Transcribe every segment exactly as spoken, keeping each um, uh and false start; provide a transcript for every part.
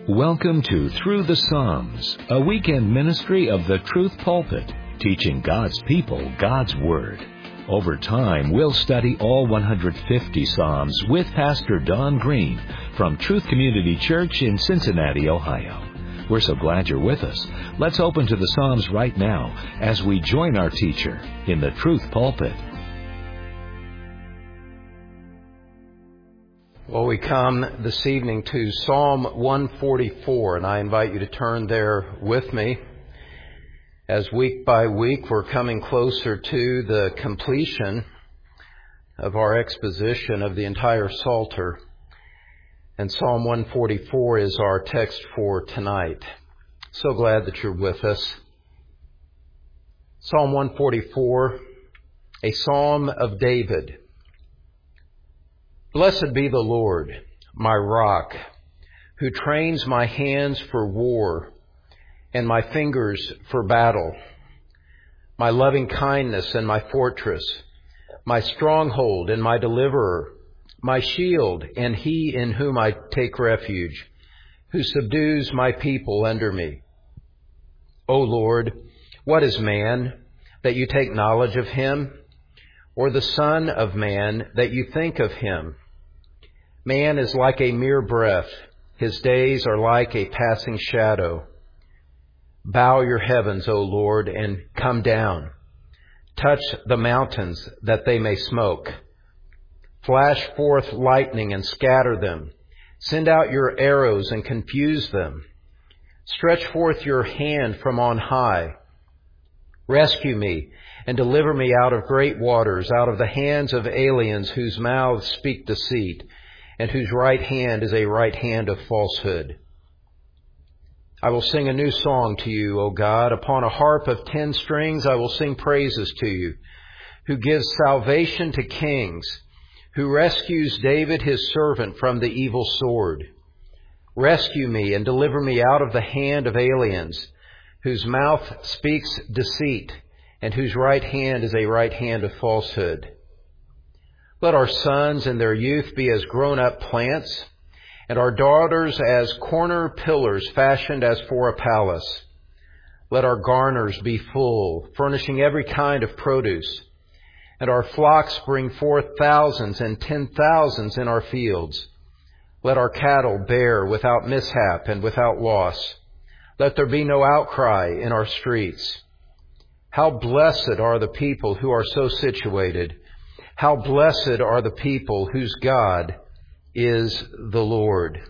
Welcome to Through the Psalms, a weekend ministry of the Truth Pulpit, teaching God's people God's Word. Over time, we'll study all one hundred fifty Psalms with Pastor Don Green from Truth Community Church in Cincinnati, Ohio. We're so glad you're with us. Let's open to the Psalms right now as we join our teacher in the Truth Pulpit. Well, we come this evening to Psalm one forty-four, and I invite you to turn there with me. As week by week we're coming closer to the completion of our exposition of the entire Psalter. And Psalm one forty-four is our text for tonight. So glad that you're with us. Psalm one forty-four, a psalm of David. Blessed be the Lord, my rock, who trains my hands for war and my fingers for battle, my loving kindness and my fortress, my stronghold and my deliverer, my shield and he in whom I take refuge, who subdues my people under me. O Lord, what is man that you take knowledge of him, or the son of man that you think of him? Man is like a mere breath. His days are like a passing shadow. Bow your heavens, O Lord, and come down. Touch the mountains that they may smoke. Flash forth lightning and scatter them. Send out your arrows and confuse them. Stretch forth your hand from on high. Rescue me and deliver me out of great waters, out of the hands of aliens whose mouths speak deceit, and whose right hand is a right hand of falsehood. I will sing a new song to you, O God. Upon a harp of ten strings I will sing praises to you, who gives salvation to kings, who rescues David his servant from the evil sword. Rescue me and deliver me out of the hand of aliens, whose mouth speaks deceit, and whose right hand is a right hand of falsehood. Let our sons in their youth be as grown-up plants, and our daughters as corner pillars fashioned as for a palace. Let our garners be full, furnishing every kind of produce, and our flocks bring forth thousands and ten thousands in our fields. Let our cattle bear without mishap and without loss. Let there be no outcry in our streets. How blessed are the people who are so situated. How blessed are the people whose God is the Lord.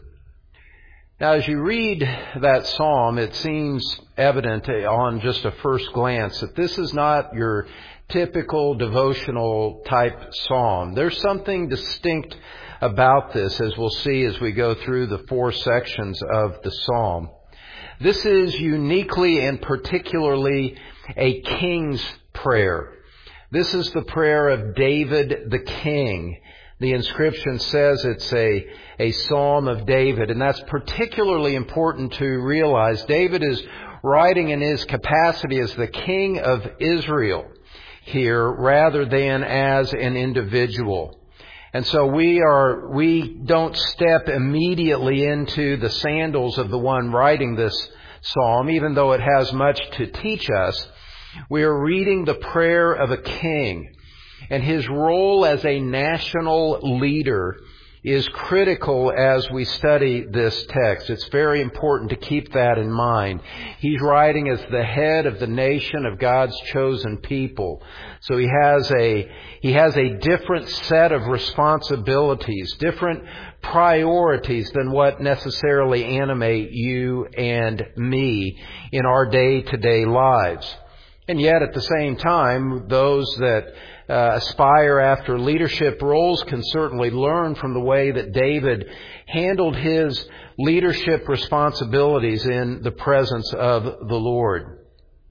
Now, as you read that psalm, it seems evident on just a first glance that this is not your typical devotional type psalm. There's something distinct about this, as we'll see as we go through the four sections of the psalm. This is uniquely and particularly a king's prayer. This is the prayer of David the king. The inscription says it's a, a psalm of David, and that's particularly important to realize. David is writing in his capacity as the king of Israel here, rather than as an individual. And so we are, we don't step immediately into the sandals of the one writing this psalm, even though it has much to teach us. We are reading the prayer of a king, and his role as a national leader is critical as we study this text. It's very important to keep that in mind. He's writing as the head of the nation of God's chosen people. So he has a, he has a different set of responsibilities, different priorities than what necessarily animate you and me in our day-to-day lives. And yet, at the same time, those that uh, aspire after leadership roles can certainly learn from the way that David handled his leadership responsibilities in the presence of the Lord.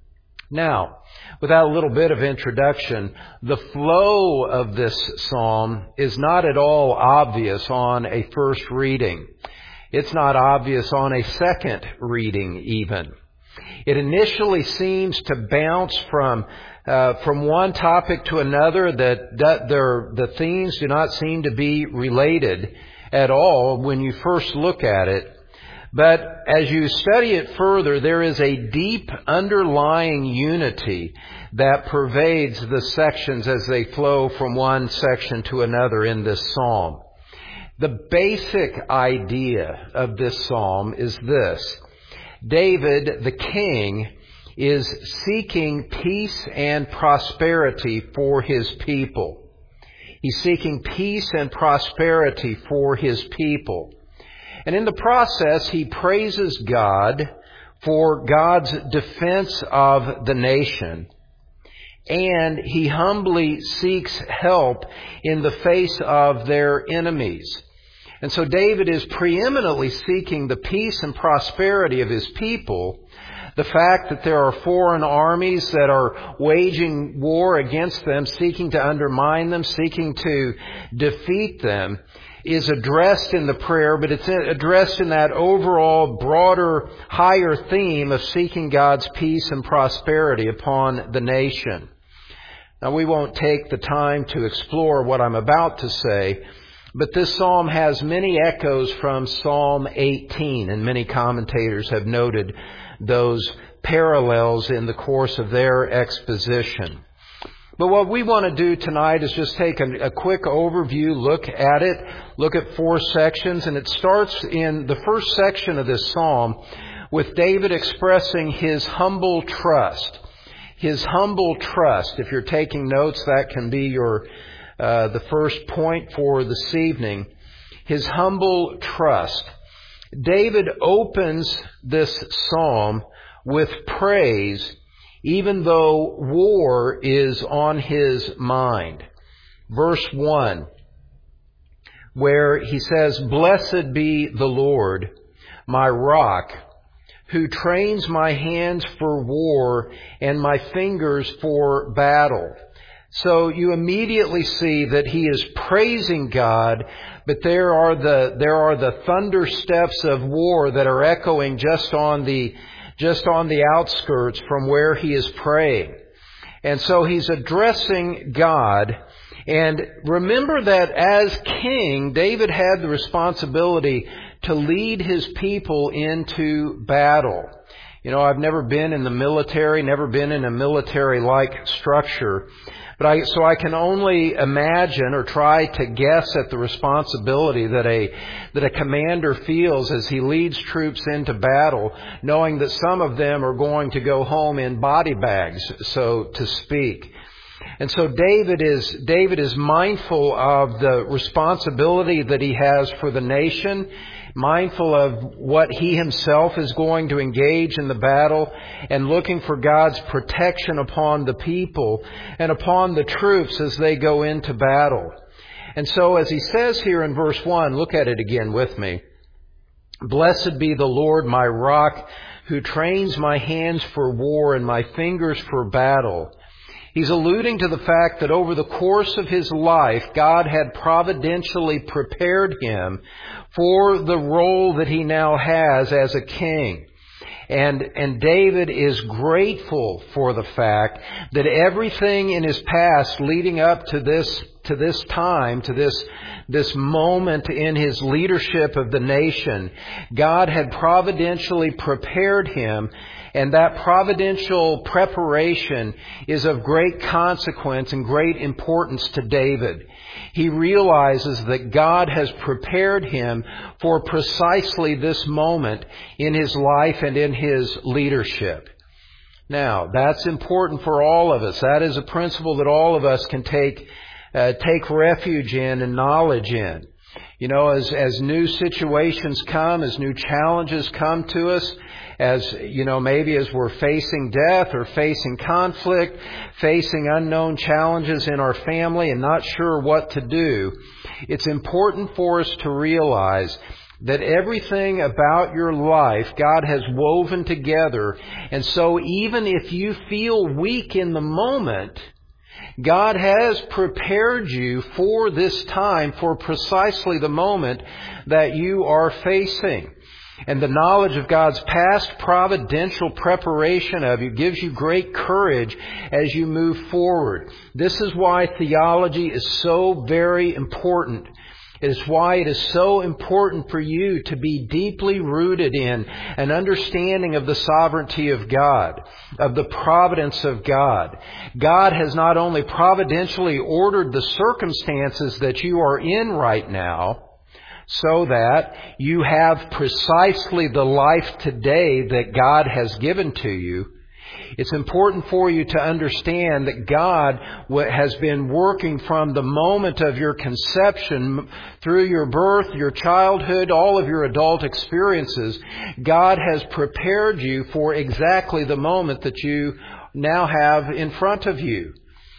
Now, without a little bit of introduction, the flow of this psalm is not at all obvious on a first reading. It's not obvious on a second reading even. It initially seems to bounce from uh, from one topic to another, that, that there, the themes do not seem to be related at all when you first look at it. But as you study it further, there is a deep underlying unity that pervades the sections as they flow from one section to another in this psalm. The basic idea of this psalm is this. David, the king, is seeking peace and prosperity for his people. He's seeking peace and prosperity for his people. And in the process, he praises God for God's defense of the nation. And he humbly seeks help in the face of their enemies. And so David is preeminently seeking the peace and prosperity of his people. The fact that there are foreign armies that are waging war against them, seeking to undermine them, seeking to defeat them, is addressed in the prayer, but it's addressed in that overall, broader, higher theme of seeking God's peace and prosperity upon the nation. Now, we won't take the time to explore what I'm about to say, but this psalm has many echoes from Psalm eighteen, and many commentators have noted those parallels in the course of their exposition. But what we want to do tonight is just take a, a quick overview, look at it, look at four sections, and it starts in the first section of this psalm with David expressing his humble trust. His humble trust. If you're taking notes, that can be your uh, the first point for this evening. His humble trust. David opens this psalm with praise, even though war is on his mind. Verse one, where he says, "Blessed be the Lord, my rock, who trains my hands for war and my fingers for battle." So you immediately see that he is praising God, but there are the there are the thunder steps of war that are echoing just on the just on the outskirts from where he is praying. And so he's addressing God. And remember that as king, David had the responsibility to lead his people into battle. You know, I've never been in the military, never been in a military-like structure. But I, so I can only imagine or try to guess at the responsibility that a, that a commander feels as he leads troops into battle, knowing that some of them are going to go home in body bags, so to speak. And so David is, David is mindful of the responsibility that he has for the nation, mindful of what he himself is going to engage in the battle, and looking for God's protection upon the people and upon the troops as they go into battle. And so as he says here in verse one, look at it again with me. "Blessed be the Lord, my rock, who trains my hands for war and my fingers for battle." He's alluding to the fact that over the course of his life, God had providentially prepared him for the role that he now has as a king. And, and David is grateful for the fact that everything in his past leading up to this, to this time, to this, this moment in his leadership of the nation, God had providentially prepared him. And that providential preparation is of great consequence and great importance to David. He realizes that God has prepared him for precisely this moment in his life and in his leadership. Now, that's important for all of us. That is a principle that all of us can take uh, take refuge in and knowledge in. You know, as, as new situations come, as new challenges come to us, as, you know, maybe as we're facing death or facing conflict, facing unknown challenges in our family and not sure what to do, it's important for us to realize that everything about your life God has woven together. And so even if you feel weak in the moment, God has prepared you for this time, for precisely the moment that you are facing. And the knowledge of God's past providential preparation of you gives you great courage as you move forward. This is why theology is so very important. It is why it is so important for you to be deeply rooted in an understanding of the sovereignty of God, of the providence of God. God has not only providentially ordered the circumstances that you are in right now, so that you have precisely the life today that God has given to you. It's important for you to understand that God has been working from the moment of your conception through your birth, your childhood, all of your adult experiences. God has prepared you for exactly the moment that you now have in front of you.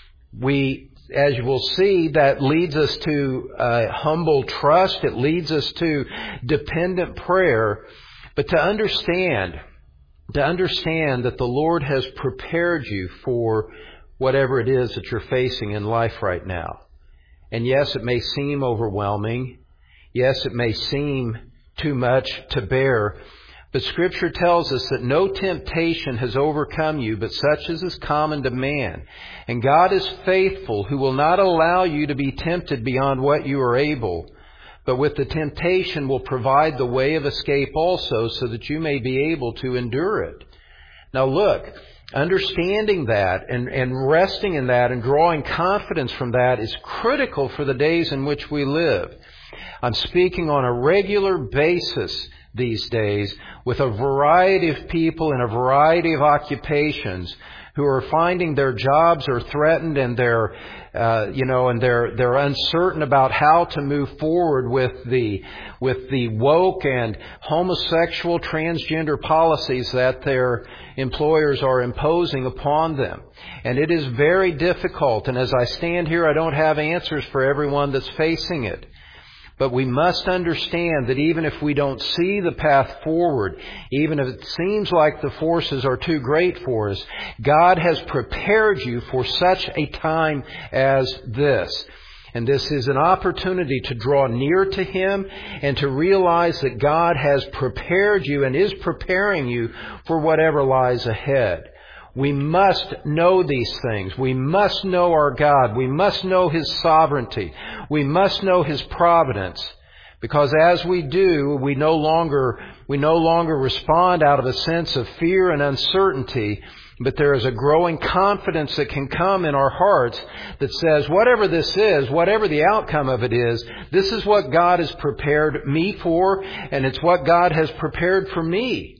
We, as you will see, that leads us to uh, humble trust. It leads us to dependent prayer. But to understand To understand that the Lord has prepared you for whatever it is that you're facing in life right now. And yes, it may seem overwhelming. Yes, it may seem too much to bear. But Scripture tells us that no temptation has overcome you, but such as is common to man. And God is faithful, who will not allow you to be tempted beyond what you are able, but with the temptation will provide the way of escape also, so that you may be able to endure it. Now look, understanding that and, and resting in that and drawing confidence from that is critical for the days in which we live. I'm speaking on a regular basis these days with a variety of people in a variety of occupations who are finding their jobs are threatened, and they're, uh, you know, and they're they're uncertain about how to move forward with the with the woke and homosexual, transgender policies that their employers are imposing upon them. And it is very difficult. And as I stand here, I don't have answers for everyone that's facing it. But we must understand that even if we don't see the path forward, even if it seems like the forces are too great for us, God has prepared you for such a time as this. And this is an opportunity to draw near to Him and to realize that God has prepared you and is preparing you for whatever lies ahead. We must know these things. We must know our God. We must know His sovereignty. We must know His providence. Because as we do, we no longer, we no longer respond out of a sense of fear and uncertainty, but there is a growing confidence that can come in our hearts that says, whatever this is, whatever the outcome of it is, this is what God has prepared me for, and it's what God has prepared for me.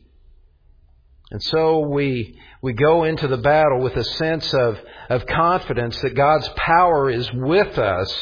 And so we we go into the battle with a sense of, of confidence that God's power is with us,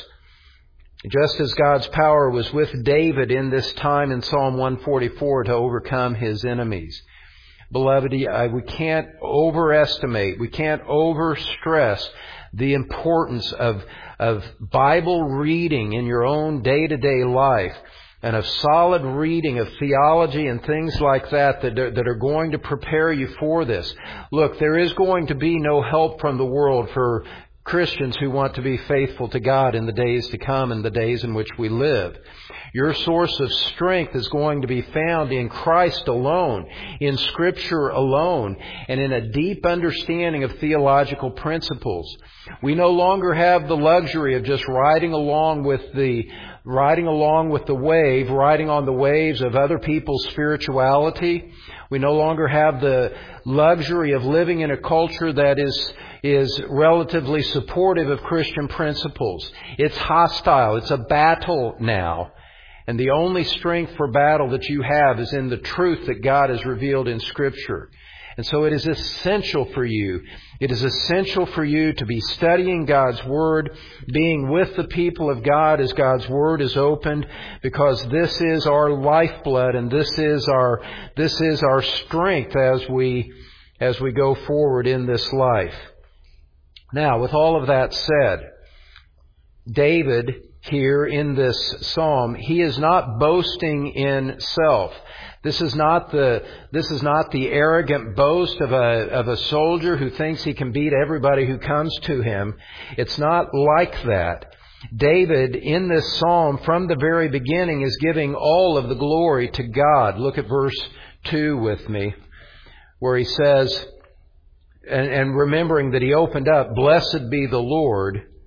just as God's power was with David in this time in Psalm one forty-four to overcome his enemies. Beloved, we can't overestimate, we can't overstress the importance of, of Bible reading in your own day-to-day life, and of solid reading of theology and things like that that are, that are going to prepare you for this. Look, there is going to be no help from the world for Christians who want to be faithful to God in the days to come and the days in which we live. Your source of strength is going to be found in Christ alone, in Scripture alone, and in a deep understanding of theological principles. We no longer have the luxury of just riding along with the riding along with the wave, riding on the waves of other people's spirituality. We no longer have the luxury of living in a culture that is is relatively supportive of Christian principles. It's hostile. It's a battle now. And the only strength for battle that you have is in the truth that God has revealed in Scripture. And so it is essential for you. It is essential for you to be studying God's Word, being with the people of God as God's Word is opened, because this is our lifeblood and this is our this is our strength as we as we go forward in this life. Now, with all of that said, David here in this psalm, he is not boasting in self. This is not the this is not the arrogant boast of a of a soldier who thinks he can beat everybody who comes to him. It's not like that. David in this psalm from the very beginning is giving all of the glory to God. Look at verse two with me, where he says, and, and remembering that he opened up, "Blessed be the Lord,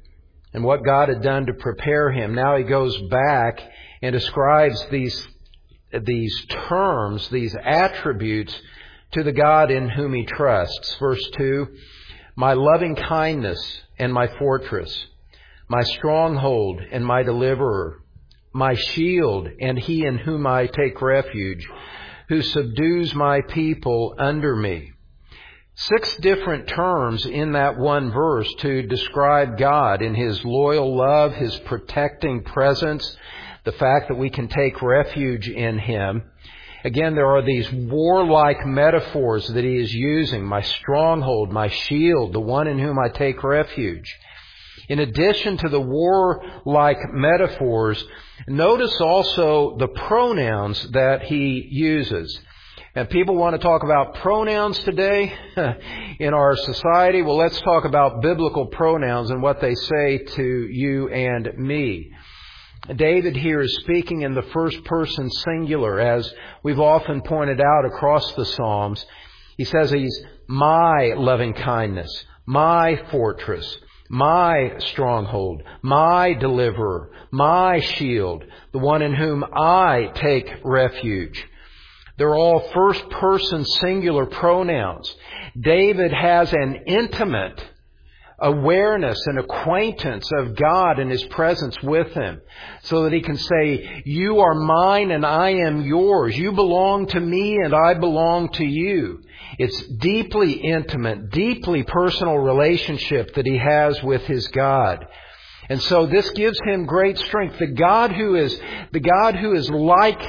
and what God had done to prepare him. Now he goes back and describes these, these terms, these attributes to the God in whom he trusts. Verse two, my loving kindness and my fortress, my stronghold and my deliverer, my shield and he in whom I take refuge, who subdues my people under me. Six different terms in that one verse to describe God in his loyal love, his protecting presence, the fact that we can take refuge in him. Again, there are these warlike metaphors that he is using. My stronghold, my shield, the one in whom I take refuge. In addition to the warlike metaphors, notice also the pronouns that he uses. And people want to talk about pronouns today in our society. Well, let's talk about biblical pronouns and what they say to you and me. David here is speaking in the first person singular, as we've often pointed out across the Psalms. He says he's my loving kindness, my fortress, my stronghold, my deliverer, my shield, the one in whom I take refuge. They're all first-person singular pronouns. David has an intimate awareness and acquaintance of God and his presence with him, so that he can say, you are mine and I am yours. You belong to me and I belong to you. It's deeply intimate, deeply personal relationship that he has with his God. And so this gives him great strength. The God who is, the God who is like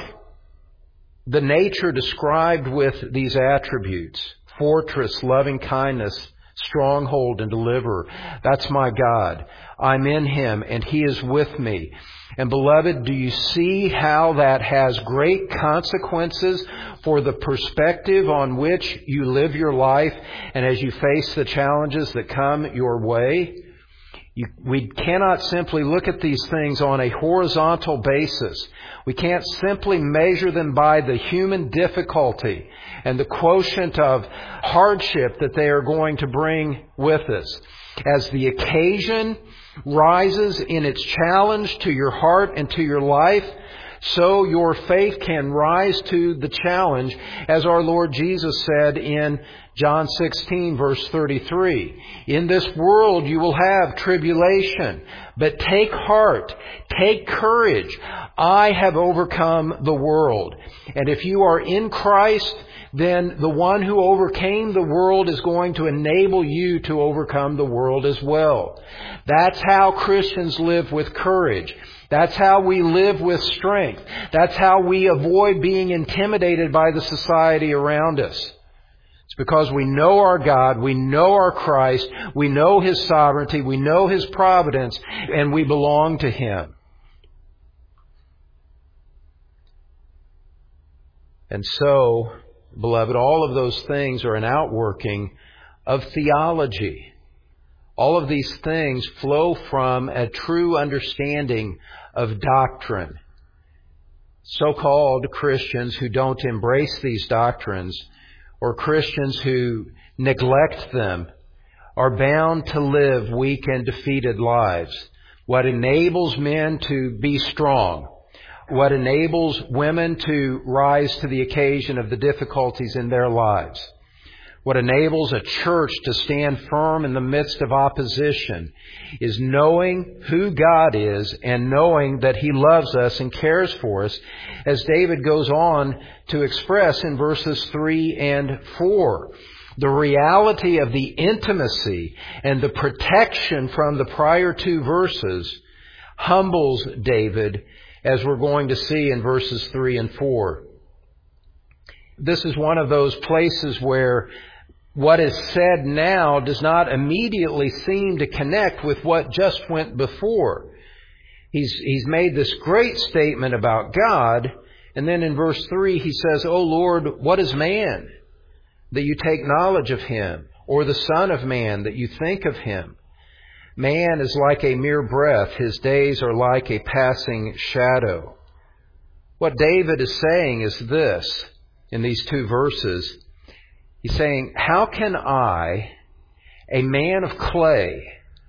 the nature described with these attributes, fortress, loving kindness, stronghold, and deliverer. That's my God. I'm in him and he is with me. And beloved, do you see how that has great consequences for the perspective on which you live your life and as you face the challenges that come your way? You, we cannot simply look at these things on a horizontal basis. We can't simply measure them by the human difficulty and the quotient of hardship that they are going to bring with us. As the occasion rises in its challenge to your heart and to your life, so your faith can rise to the challenge, as our Lord Jesus said in John sixteen, verse thirty-three. In this world you will have tribulation, but take heart, take courage. I have overcome the world. And if you are in Christ, then the one who overcame the world is going to enable you to overcome the world as well. That's how Christians live with courage. That's how we live with strength. That's how we avoid being intimidated by the society around us. It's because we know our God, we know our Christ, we know his sovereignty, we know his providence, and we belong to him. And so, beloved, all of those things are an outworking of theology. All of these things flow from a true understanding of doctrine. So-called Christians who don't embrace these doctrines, or Christians who neglect them, are bound to live weak and defeated lives. What enables men to be strong, what enables women to rise to the occasion of the difficulties in their lives, what enables a church to stand firm in the midst of opposition, is knowing who God is and knowing that he loves us and cares for us, as David goes on to express in verses three and four. The reality of the intimacy and the protection from the prior two verses humbles David, as we're going to see in verses three and four. This is one of those places where what is said now does not immediately seem to connect with what just went before. He's, he's made this great statement about God, and then in verse three he says, O Lord, what is man, that you take knowledge of him, or the Son of Man, that you think of him? Man is like a mere breath, his days are like a passing shadow. What David is saying is this, in these two verses. He's saying, how can I, a man of clay,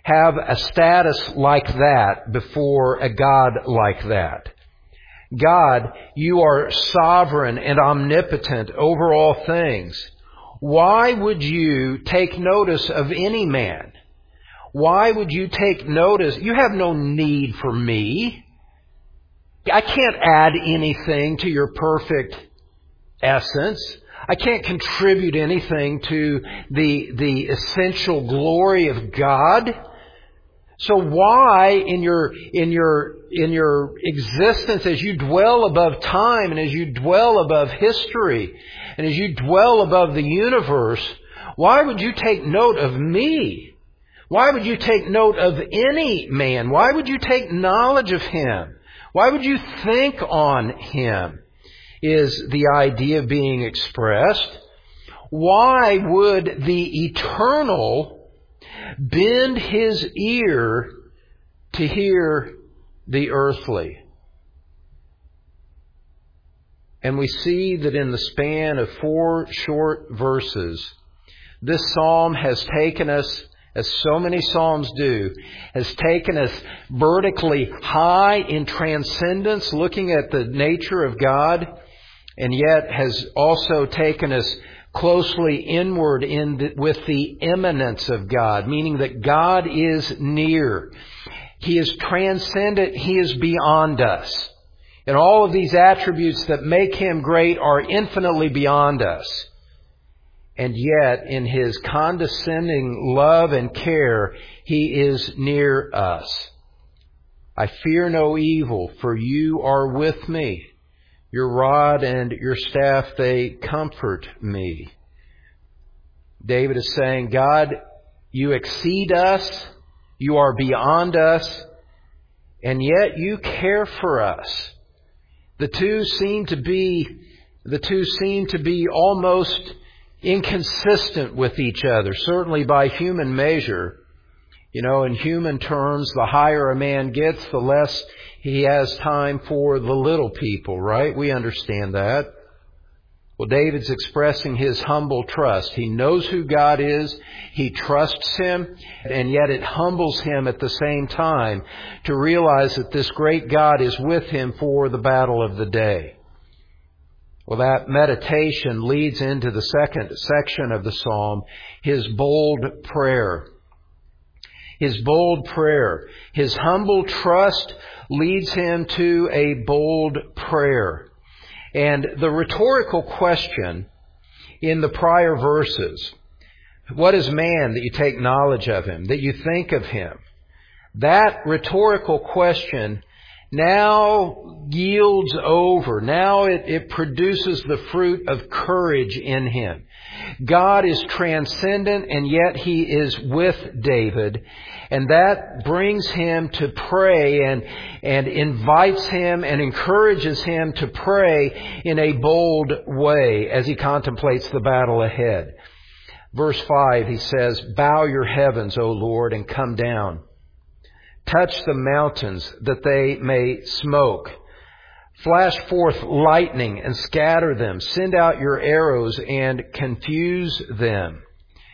have a status like that before a God like that? God, you are sovereign and omnipotent over all things. Why would you take notice of any man? Why would you take notice? You have no need for me. I can't add anything to your perfect essence. I can't contribute anything to the, the essential glory of God. So why in your, in your, in your existence, as you dwell above time and as you dwell above history and as you dwell above the universe, why would you take note of me? Why would you take note of any man? Why would you take knowledge of him? Why would you think on him? Is the idea being expressed. Why would the eternal bend his ear to hear the earthly? And we see that in the span of four short verses, this psalm has taken us, as so many psalms do, has taken us vertically high in transcendence, looking at the nature of God, and yet has also taken us closely inward in the, with the immanence of God, meaning that God is near. He is transcendent. He is beyond us. And all of these attributes that make Him great are infinitely beyond us. And yet, in His condescending love and care, He is near us. I fear no evil, for you are with me. Your rod and your staff, they comfort me. David is saying, God, you exceed us. You are beyond us. And yet you care for us. The two seem to be, the two seem to be almost inconsistent with each other, certainly by human measure. You know, in human terms, the higher a man gets, the less he has time for the little people, right? We understand that. Well, David's expressing his humble trust. He knows who God is. He trusts Him. And yet it humbles him at the same time to realize that this great God is with him for the battle of the day. Well, that meditation leads into the second section of the psalm, his bold prayer. His bold prayer. His humble trust leads him to a bold prayer. And the rhetorical question in the prior verses, what is man that you take knowledge of him, that you think of him? That rhetorical question now yields over. Now it, it produces the fruit of courage in him. God is transcendent, and yet He is with David. And that brings him to pray and, and invites him and encourages him to pray in a bold way as he contemplates the battle ahead. Verse five, he says, "Bow your heavens, O Lord, and come down. Touch the mountains that they may smoke. Flash forth lightning and scatter them. Send out your arrows and confuse them."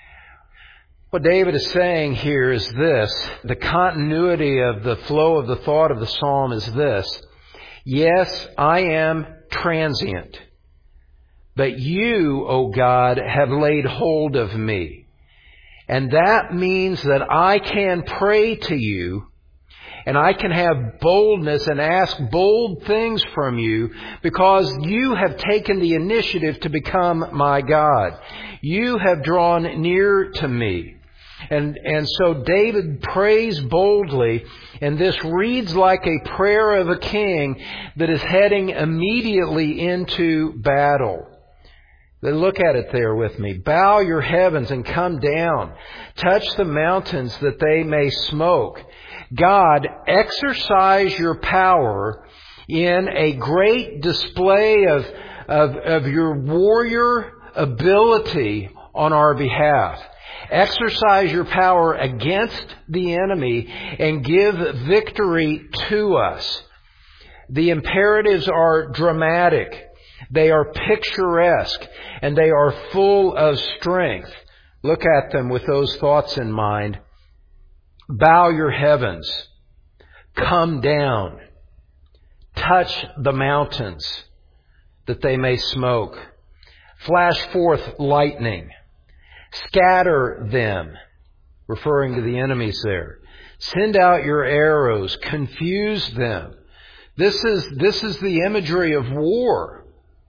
What David is saying here is this. The continuity of the flow of the thought of the psalm is this. Yes, I am transient, but you, O God, have laid hold of me. And that means that I can pray to you, and I can have boldness and ask bold things from you because you have taken the initiative to become my God. You have drawn near to me. And, and so David prays boldly, and this reads like a prayer of a king that is heading immediately into battle. Then look at it there with me. Bow your heavens and come down. Touch the mountains that they may smoke. God, exercise your power in a great display of, of, of your warrior ability on our behalf. Exercise your power against the enemy and give victory to us. The imperatives are dramatic. They are picturesque, and they are full of strength. Look at them with those thoughts in mind. Bow your heavens. Come down. Touch the mountains that they may smoke. Flash forth lightning. Scatter them, referring to the enemies there. Send out your arrows. Confuse them. This is, this is the imagery of war.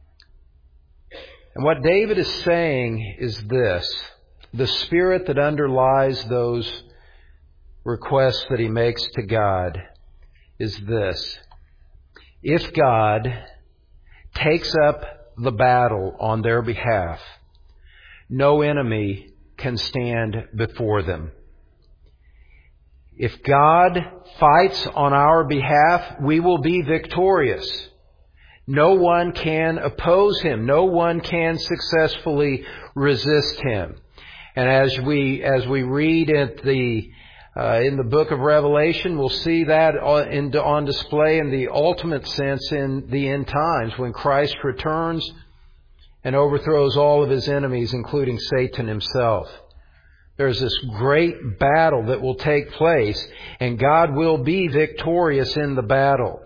And what David is saying is this. The spirit that underlies those requests that he makes to God is this. If God takes up the battle on their behalf, no enemy can stand before them. If God fights on our behalf, we will be victorious. No one can oppose Him. No one can successfully resist Him. And as we as we read at the uh, in the book of Revelation, we'll see that on, in, on display in the ultimate sense in the end times when Christ returns and overthrows all of His enemies, including Satan himself. There's this great battle that will take place, and God will be victorious in the battle.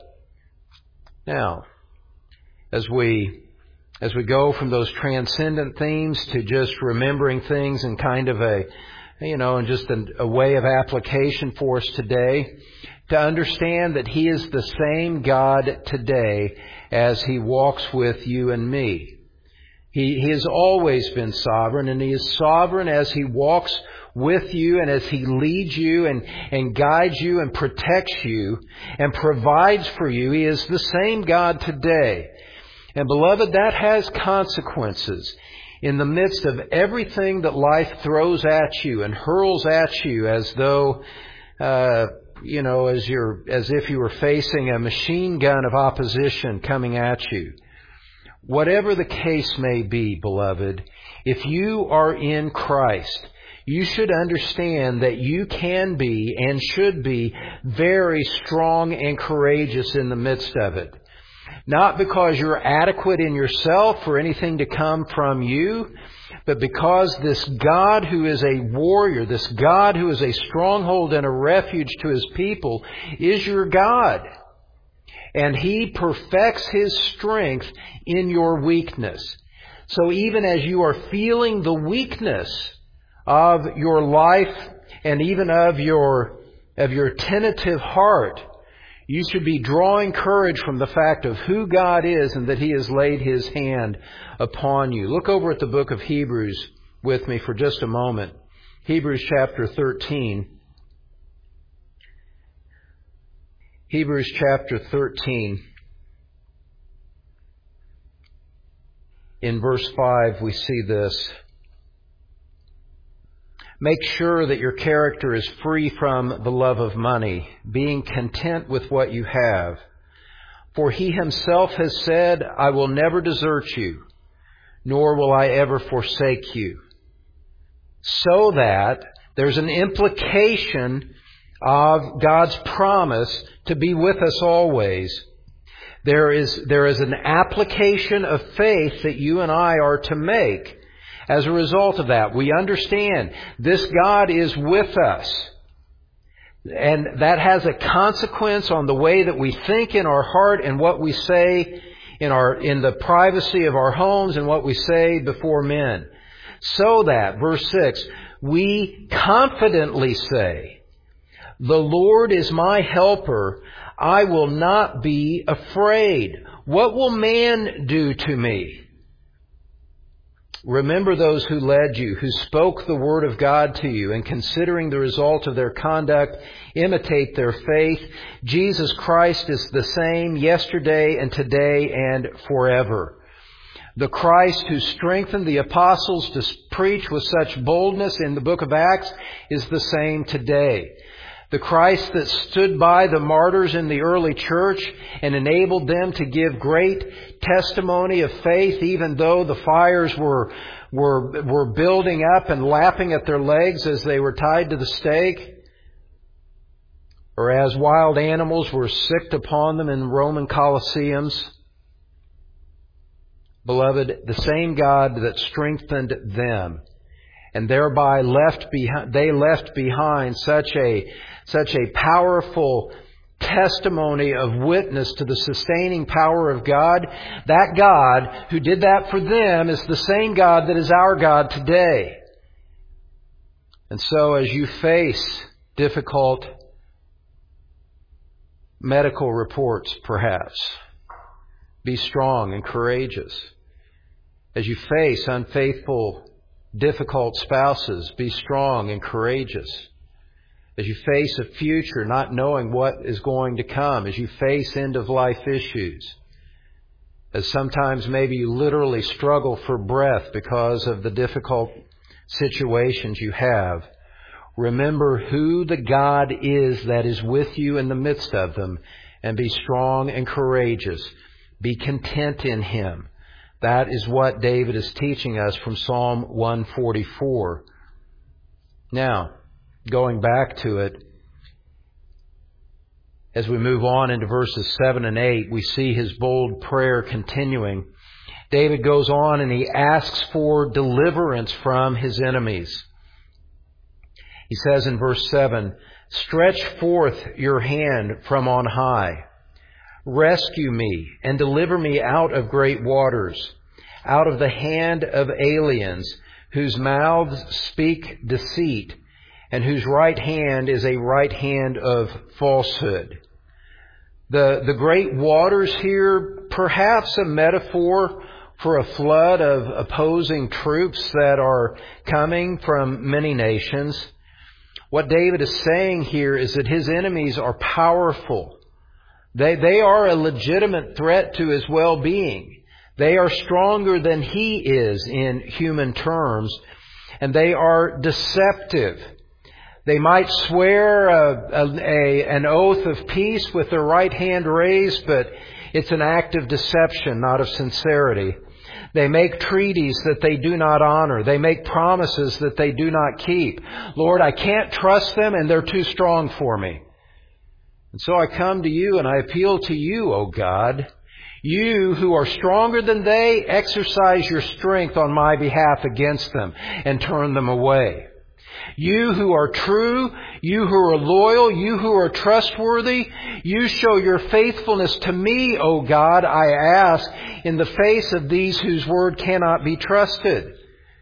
Now, as we as we go from those transcendent themes to just remembering things in kind of a, you know, and just a, a way of application for us today, to understand that He is the same God today as He walks with you and me. He, he has always been sovereign, and He is sovereign as He walks with you and as He leads you and, and guides you and protects you and provides for you. He is the same God today. And beloved, that has consequences in the midst of everything that life throws at you and hurls at you as though, uh, you know, as you're, as if you were facing a machine gun of opposition coming at you. Whatever the case may be, beloved, if you are in Christ, you should understand that you can be and should be very strong and courageous in the midst of it. Not because you're adequate in yourself or anything to come from you, but because this God who is a warrior, this God who is a stronghold and a refuge to His people, is your God. And He perfects His strength in your weakness. So even as you are feeling the weakness of your life and even of your, of your tentative heart, you should be drawing courage from the fact of who God is and that He has laid His hand upon you. Look over at the book of Hebrews with me for just a moment. Hebrews chapter thirteen. Hebrews chapter thirteen. In verse five we see this. Make sure that your character is free from the love of money, being content with what you have. For He Himself has said, I will never desert you, nor will I ever forsake you. So that there's an implication of God's promise to be with us always. There is, there is an application of faith that you and I are to make. As a result of that, we understand this God is with us. And that has a consequence on the way that we think in our heart and what we say in our, in the privacy of our homes and what we say before men. So that, verse six, we confidently say, the Lord is my helper. I will not be afraid. What will man do to me? Remember those who led you, who spoke the word of God to you, and considering the result of their conduct, imitate their faith. Jesus Christ is the same yesterday and today and forever. The Christ who strengthened the apostles to preach with such boldness in the book of Acts is the same today. The Christ that stood by the martyrs in the early church and enabled them to give great testimony of faith, even though the fires were, were, were building up and lapping at their legs as they were tied to the stake, or as wild animals were sicked upon them in Roman Colosseums. Beloved, the same God that strengthened them and thereby left behind, they left behind such a, such a powerful testimony of witness to the sustaining power of God. That God who did that for them is the same God that is our God today. And so as you face difficult medical reports, perhaps, be strong and courageous. As you face unfaithful, difficult spouses, be strong and courageous. As you face a future not knowing what is going to come, as you face end-of-life issues, as sometimes maybe you literally struggle for breath because of the difficult situations you have, remember who the God is that is with you in the midst of them, and be strong and courageous. Be content in Him. That is what David is teaching us from Psalm one forty-four. Now, going back to it, as we move on into verses seven and eight, we see his bold prayer continuing. David goes on and he asks for deliverance from his enemies. He says in verse seven, "Stretch forth your hand from on high. Rescue me and deliver me out of great waters, out of the hand of aliens whose mouths speak deceit and whose right hand is a right hand of falsehood." The, the great waters here, perhaps a metaphor for a flood of opposing troops that are coming from many nations. What David is saying here is that his enemies are powerful. They, they are a legitimate threat to his well-being. They are stronger than he is in human terms, and they are deceptive. They might swear a, a, a, an oath of peace with their right hand raised, but it's an act of deception, not of sincerity. They make treaties that they do not honor. They make promises that they do not keep. Lord, I can't trust them, and they're too strong for me. And so I come to you and I appeal to you, O God. You who are stronger than they, exercise your strength on my behalf against them and turn them away. You who are true, you who are loyal, you who are trustworthy, you show your faithfulness to me, O God, I ask, in the face of these whose word cannot be trusted.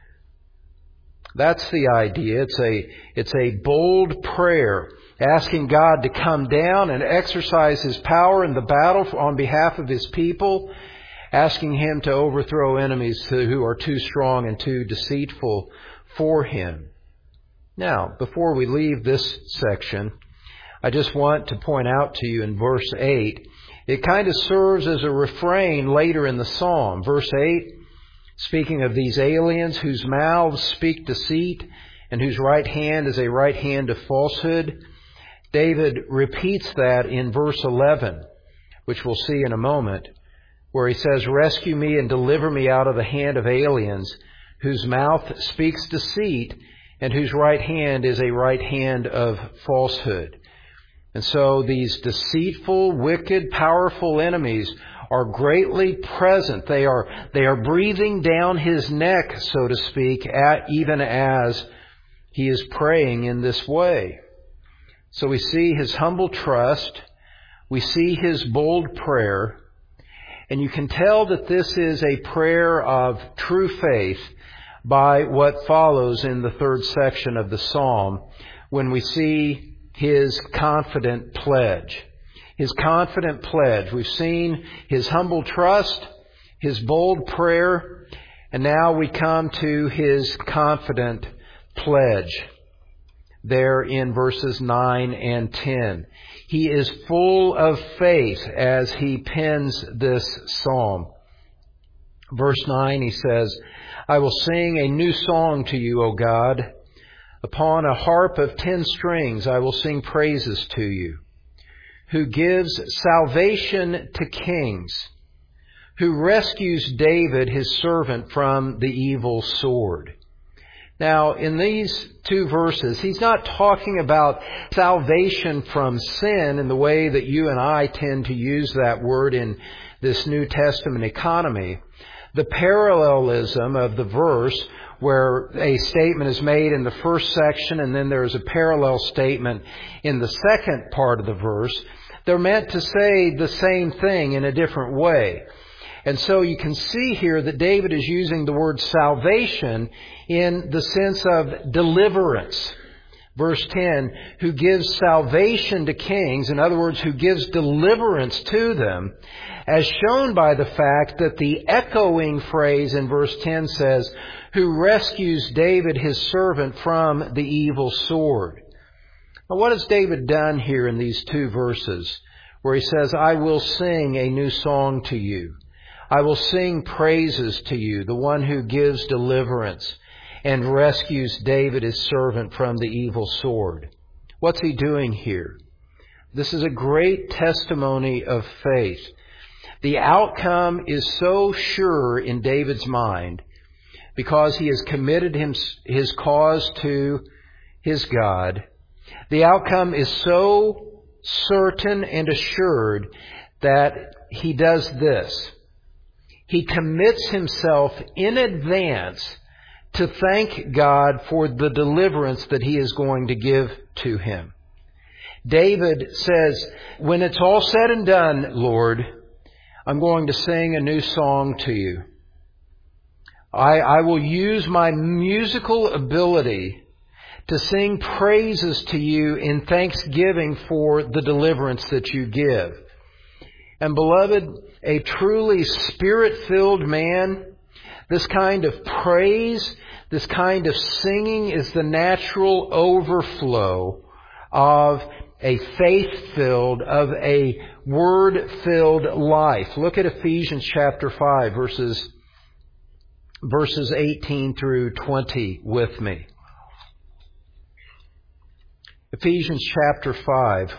That's the idea. It's a, it's a bold prayer, asking God to come down and exercise His power in the battle on behalf of His people, asking Him to overthrow enemies who are too strong and too deceitful for Him. Now, before we leave this section, I just want to point out to you in verse eight, it kind of serves as a refrain later in the psalm. Verse eight, speaking of these aliens whose mouths speak deceit and whose right hand is a right hand of falsehood, David repeats that in verse eleven, which we'll see in a moment, where he says, "Rescue me and deliver me out of the hand of aliens whose mouth speaks deceit and whose right hand is a right hand of falsehood." And so these deceitful, wicked, powerful enemies are greatly present. They are, they are breathing down his neck, so to speak, at, even as he is praying in this way. So we see his humble trust. We see his bold prayer. And you can tell that this is a prayer of true faith by what follows in the third section of the psalm, when we see his confident pledge. His confident pledge. We've seen his humble trust, his bold prayer, and now we come to his confident pledge there in verses nine and ten. He is full of faith as he pens this psalm. Verse nine, he says, "I will sing a new song to you, O God. Upon a harp of ten strings I will sing praises to you. Who gives salvation to kings, who rescues David his servant from the evil sword." Now, in these two verses, he's not talking about salvation from sin in the way that you and I tend to use that word in this New Testament economy. the parallelism of the verse where a statement is made in the first section and then there's a parallel statement in the second part of the verse. They're meant to say the same thing in a different way. And so you can see here that David is using the word salvation in the sense of deliverance. Verse ten, who gives salvation to kings, in other words, who gives deliverance to them, as shown by the fact that the echoing phrase in verse ten says, who rescues David his servant from the evil sword. Now what has David done here in these two verses where he says, I will sing a new song to you. I will sing praises to you, the one who gives deliverance and rescues David, his servant, from the evil sword. What's he doing here? This is a great testimony of faith. The outcome is so sure in David's mind because he has committed his, his cause to his God. The outcome is so certain and assured that he does this. He commits himself in advance to thank God for the deliverance that He is going to give to him. David says, when it's all said and done, Lord, I'm going to sing a new song to you. I, I will use my musical ability to sing praises to you in thanksgiving for the deliverance that you give. And beloved, a truly Spirit-filled man, this kind of praise, this kind of singing is the natural overflow of a faith-filled, of a word-filled life. Look at Ephesians chapter five, verses, verses eighteen through twenty with me. Ephesians chapter five,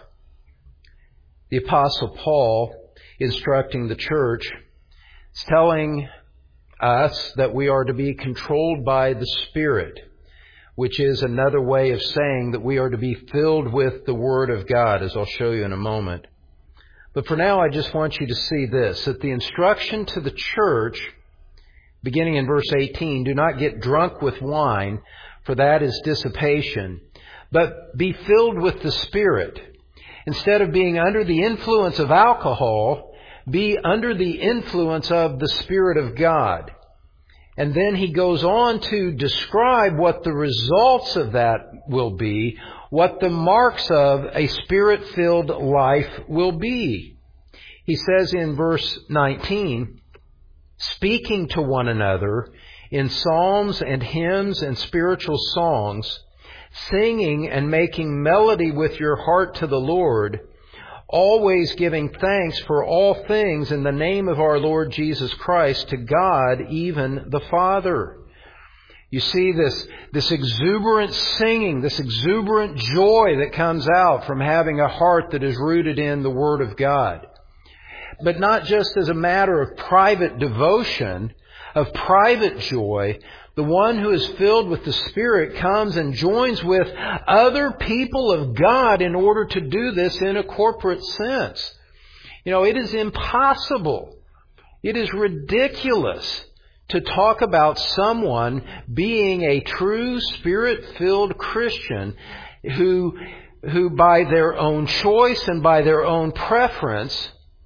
the Apostle Paul, instructing the church, is telling us that we are to be controlled by the Spirit, which is another way of saying that we are to be filled with the Word of God, as I'll show you in a moment. But for now, I just want you to see this, that the instruction to the church, beginning in verse eighteen, do not get drunk with wine, for that is dissipation, but be filled with the Spirit. Instead of being under the influence of alcohol, be under the influence of the Spirit of God. And then he goes on to describe what the results of that will be, what the marks of a Spirit-filled life will be. He says in verse nineteen, speaking to one another in psalms and hymns and spiritual songs, singing and making melody with your heart to the Lord, always giving thanks for all things in the name of our Lord Jesus Christ to God, even the Father. You see this, this exuberant singing, this exuberant joy that comes out from having a heart that is rooted in the Word of God. But not just as a matter of private devotion, of private joy. The one who is filled with the Spirit comes and joins with other people of God in order to do this in a corporate sense. You know, it is impossible. It is ridiculous to talk about someone being a true Spirit-filled Christian who, who by their own choice and by their own preference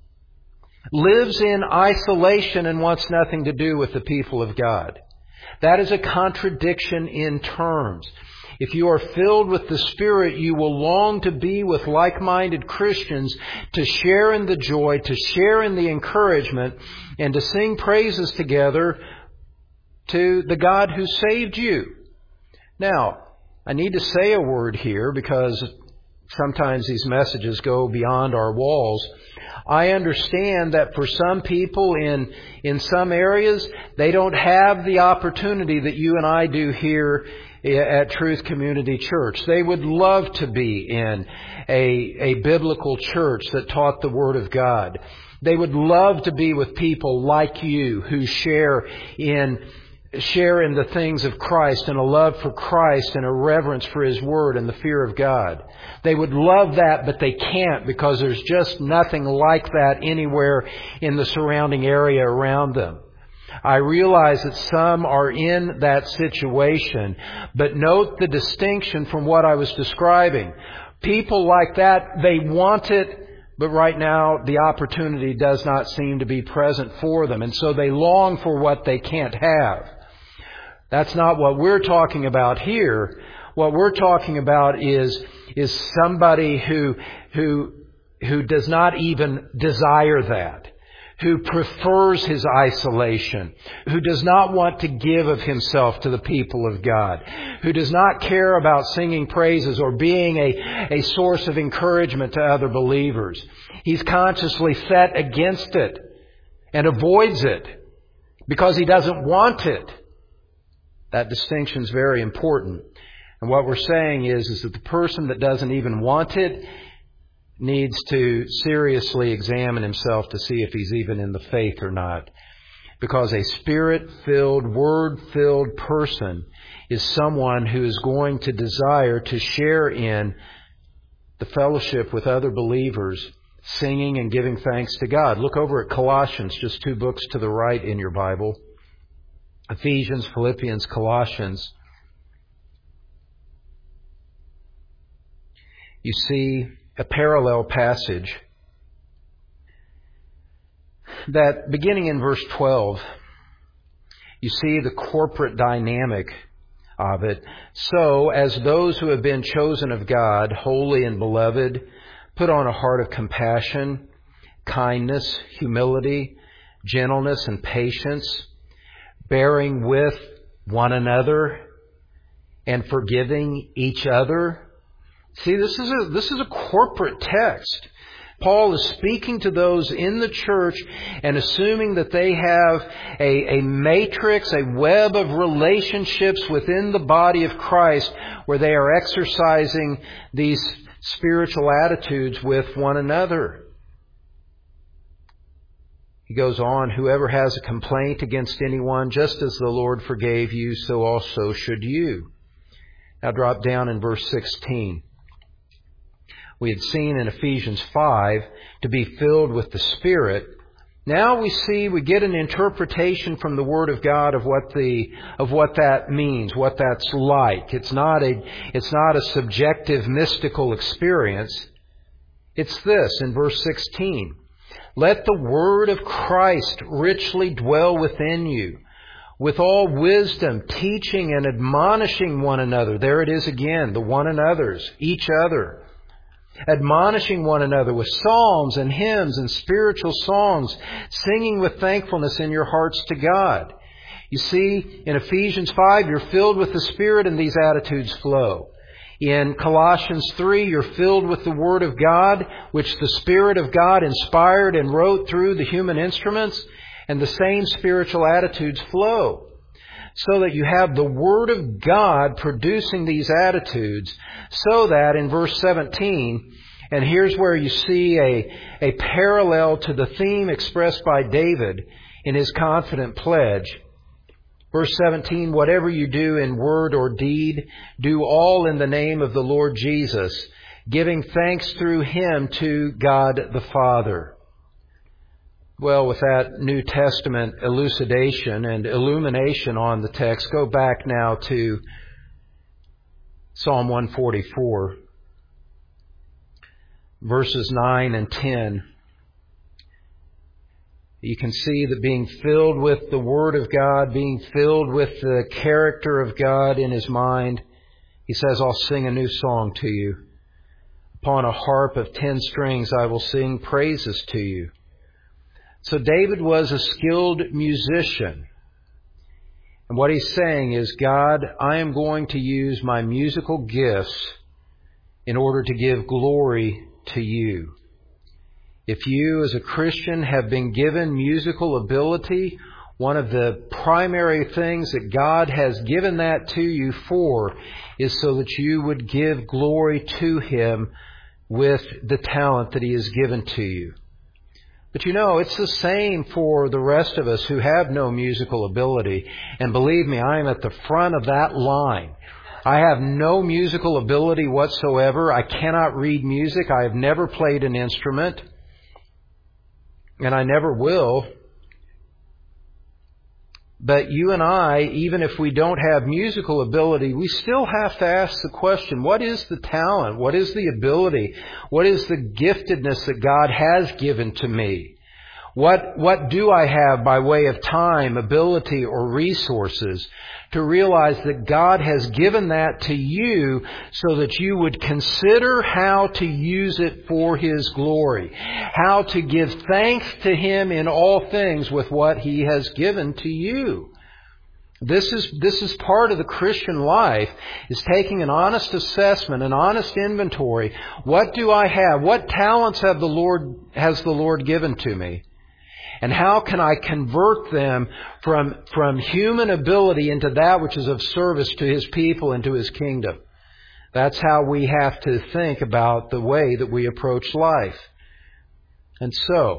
lives in isolation and wants nothing to do with the people of God. That is a contradiction in terms. If you are filled with the Spirit, you will long to be with like-minded Christians, to share in the joy, to share in the encouragement, and to sing praises together to the God who saved you. Now, I need to say a word here because sometimes these messages go beyond our walls. I understand that for some people in, in some areas, they don't have the opportunity that you and I do here at Truth Community Church. They would love to be in a, a biblical church that taught the Word of God. They would love to be with people like you who share in share in the things of Christ and a love for Christ and a reverence for His Word and the fear of God. They would love that, but they can't because there's just nothing like that anywhere in the surrounding area around them. I realize that some are in that situation, but note the distinction from what I was describing. People like that, they want it, but right now the opportunity does not seem to be present for them, and so they long for what they can't have. That's not what we're talking about here. What we're talking about is is somebody who who who does not even desire that, who prefers his isolation, who does not want to give of himself to the people of God, who does not care about singing praises or being a, a source of encouragement to other believers. He's consciously set against it and avoids it because he doesn't want it. That distinction is very important. And what we're saying is, is that the person that doesn't even want it needs to seriously examine himself to see if he's even in the faith or not. Because a Spirit-filled, Word-filled person is someone who is going to desire to share in the fellowship with other believers, singing and giving thanks to God. Look over at Colossians, just two books to the right in your Bible. Ephesians, Philippians, Colossians. You see a parallel passage that, beginning in verse twelve, you see the corporate dynamic of it. So, as those who have been chosen of God, holy and beloved, put on a heart of compassion, kindness, humility, gentleness, and patience, bearing with one another and forgiving each other. See, this is a, this is a corporate text. Paul is speaking to those in the church and assuming that they have a, a matrix, a web of relationships within the body of Christ where they are exercising these spiritual attitudes with one another. He goes on, whoever has a complaint against anyone, just as the Lord forgave you, so also should you. Now drop down in verse sixteen. We had seen in Ephesians five to be filled with the Spirit. Now we see, we get an interpretation from the Word of God of what the, of what that means, what that's like. It's not a, it's not a subjective mystical experience. It's this in verse sixteen. Let the word of Christ richly dwell within you, with all wisdom, teaching and admonishing one another. There it is again, the one another's, each other. Admonishing one another with psalms and hymns and spiritual songs, singing with thankfulness in your hearts to God. You see, in Ephesians five, you're filled with the Spirit and these attitudes flow. In Colossians three, you're filled with the Word of God, which the Spirit of God inspired and wrote through the human instruments, and the same spiritual attitudes flow. So that you have the Word of God producing these attitudes, so that in verse seventeen, and here's where you see a, a parallel to the theme expressed by David in his confident pledge. Verse seventeen, whatever you do in word or deed, do all in the name of the Lord Jesus, giving thanks through Him to God the Father. Well, with that New Testament elucidation and illumination on the text, go back now to Psalm one forty-four, verses nine and ten. You can see that being filled with the Word of God, being filled with the character of God in his mind, he says, I'll sing a new song to you. Upon a harp of ten strings I will sing praises to you. So David was a skilled musician. And what he's saying is, God, I am going to use my musical gifts in order to give glory to you. If you, as a Christian, have been given musical ability, one of the primary things that God has given that to you for is so that you would give glory to Him with the talent that He has given to you. But you know, it's the same for the rest of us who have no musical ability. And believe me, I am at the front of that line. I have no musical ability whatsoever. I cannot read music. I have never played an instrument. And I never will. But you and I, even if we don't have musical ability, we still have to ask the question, what is the talent? What is the ability? What is the giftedness that God has given to me? What, what do I have by way of time, ability, or resources to realize that God has given that to you so that you would consider how to use it for His glory, how to give thanks to Him in all things with what He has given to you. This is, this is part of the Christian life, is taking an honest assessment, an honest inventory. What do I have? What talents have the Lord, has the Lord given to me? And how can I convert them from, from human ability into that which is of service to His people and to His kingdom? That's how we have to think about the way that we approach life. And so,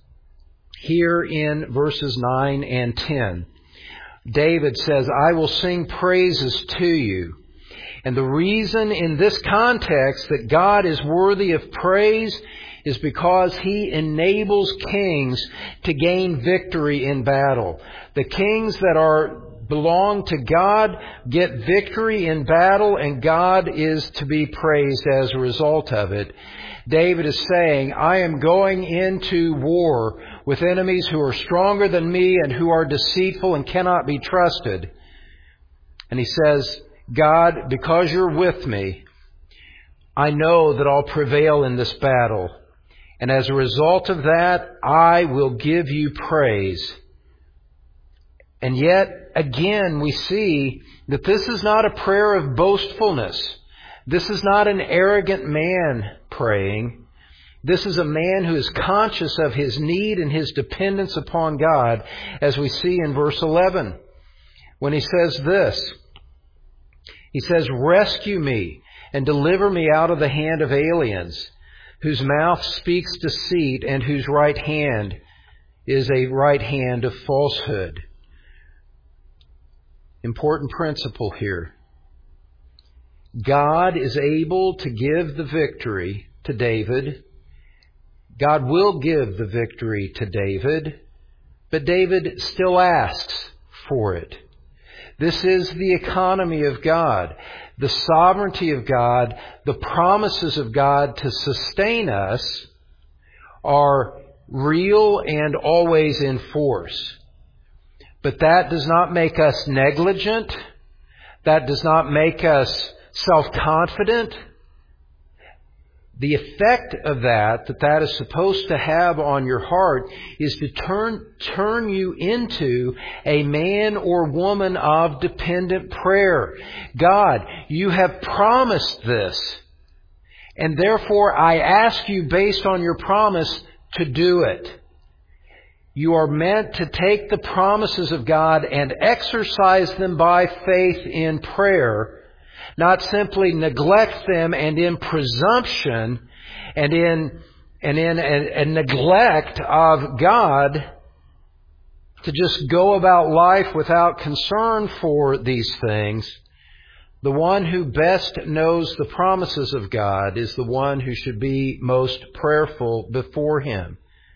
here in verses nine and ten, David says, I will sing praises to you. And the reason in this context that God is worthy of praise is because He enables kings to gain victory in battle. The kings that are belong to God get victory in battle, and God is to be praised as a result of it. David is saying, I am going into war with enemies who are stronger than me and who are deceitful and cannot be trusted. And he says, God, because you're with me, I know that I'll prevail in this battle. And as a result of that, I will give you praise. And yet, again, we see that this is not a prayer of boastfulness. This is not an arrogant man praying. This is a man who is conscious of his need and his dependence upon God, as we see in verse eleven, when he says this. He says, rescue me and deliver me out of the hand of aliens, whose mouth speaks deceit and whose right hand is a right hand of falsehood. Important principle here. God is able to give the victory to David. God will give the victory to David, but David still asks for it. This is the economy of God, the sovereignty of God, the promises of God to sustain us are real and always in force. But that does not make us negligent. That does not make us self-confident. The effect of that, that that is supposed to have on your heart, is to turn, turn you into a man or woman of dependent prayer. God, you have promised this, and therefore I ask you, based on your promise, to do it. You are meant to take the promises of God and exercise them by faith in prayer, not simply neglect them and in presumption and in and in a, a neglect of God to just go about life without concern for these things. The one who best knows the promises of God is the one who should be most prayerful before Him.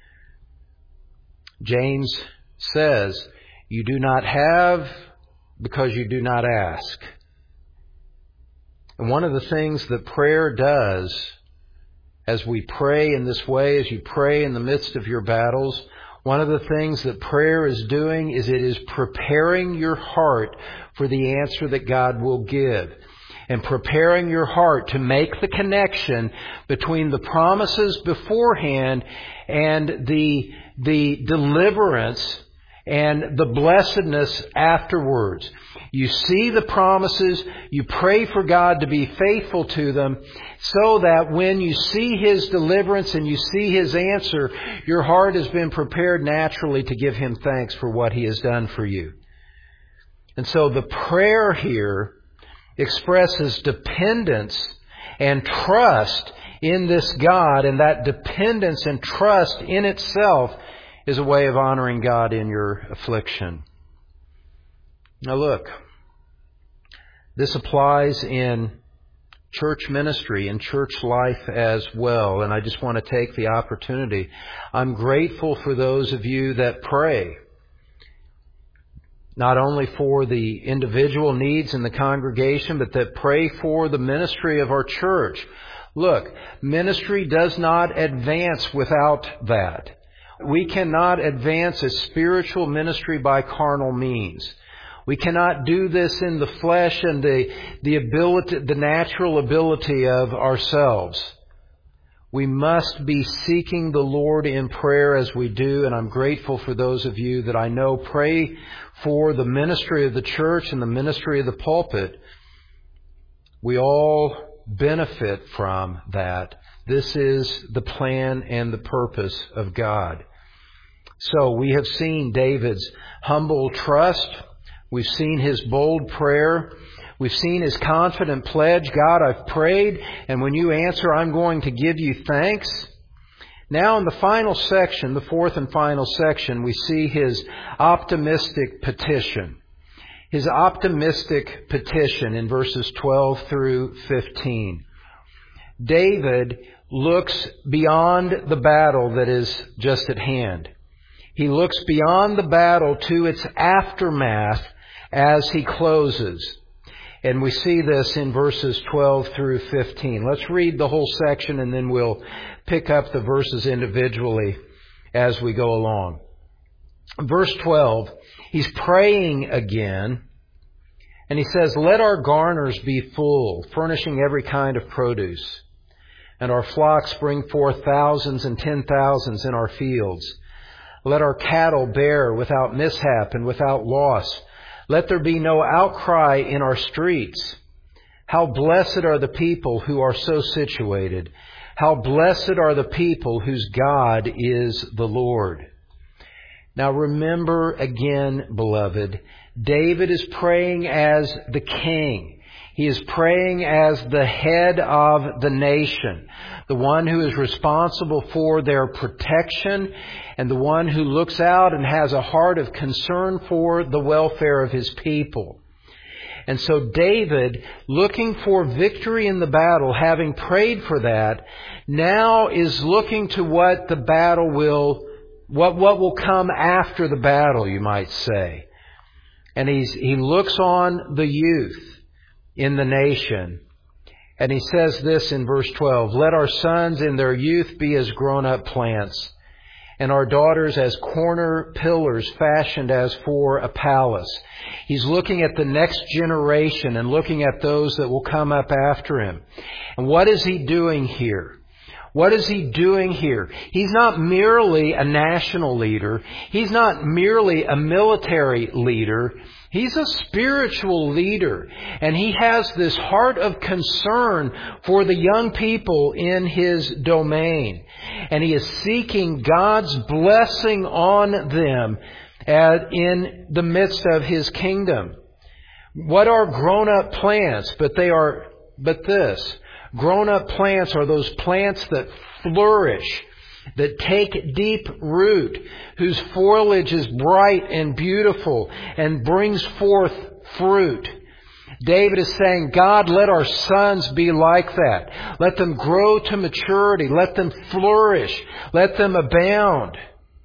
James says, you do not have because you do not ask. And one of the things that prayer does, as we pray in this way, as you pray in the midst of your battles, one of the things that prayer is doing is it is preparing your heart for the answer that God will give. And preparing your heart to make the connection between the promises beforehand and the, the deliverance and the blessedness afterwards. You see the promises, you pray for God to be faithful to them, so that when you see His deliverance and you see His answer, your heart has been prepared naturally to give Him thanks for what He has done for you. And so the prayer here expresses dependence and trust in this God, and that dependence and trust in itself is a way of honoring God in your affliction. Now look, this applies in church ministry and church life as well, and I just want to take the opportunity. I'm grateful for those of you that pray. not only for the individual needs in the congregation, but that pray for the ministry of our church. Look, ministry does not advance without that. We cannot advance a spiritual ministry by carnal means. We cannot do this in the flesh and the, the ability, the natural ability of ourselves. We must be seeking the Lord in prayer as we do, and I'm grateful for those of you that I know pray for the ministry of the church and the ministry of the pulpit. We all benefit from that. This is the plan and the purpose of God. So we have seen David's humble trust. We've seen his bold prayer. We've seen his confident pledge. God, I've prayed, and when you answer, I'm going to give you thanks. Now in the final section, the fourth and final section, we see his optimistic petition. His optimistic petition in verses twelve through fifteen. David looks beyond the battle that is just at hand. He looks beyond the battle to its aftermath as he closes. And we see this in verses twelve through fifteen. Let's read the whole section and then we'll pick up the verses individually as we go along. Verse twelve, he's praying again. And he says, let our garners be full, furnishing every kind of produce. And our flocks bring forth thousands and ten thousands in our fields. Let our cattle bear without mishap and without loss. Let there be no outcry in our streets. How blessed are the people who are so situated. How blessed are the people whose God is the Lord. Now remember again, beloved, David is praying as the king. He is praying as the head of the nation, the one who is responsible for their protection and the one who looks out and has a heart of concern for the welfare of his people. And so David, looking for victory in the battle, having prayed for that, now is looking to what the battle will, what, what will come after the battle, you might say. And he's, he looks on the youth in the nation. And he says this in verse twelve, let our sons in their youth be as grown-up plants, and our daughters as corner pillars fashioned as for a palace. He's looking at the next generation and looking at those that will come up after him. And what is he doing here? What is he doing here? He's not merely a national leader. He's not merely a military leader. He's a spiritual leader. And he has this heart of concern for the young people in his domain. And he is seeking God's blessing on them in the midst of his kingdom. What are grown-up plants? But they are, but this. Grown-up plants are those plants that flourish, that take deep root, whose foliage is bright and beautiful and brings forth fruit. David is saying, God, let our sons be like that. Let them grow to maturity. Let them flourish. Let them abound.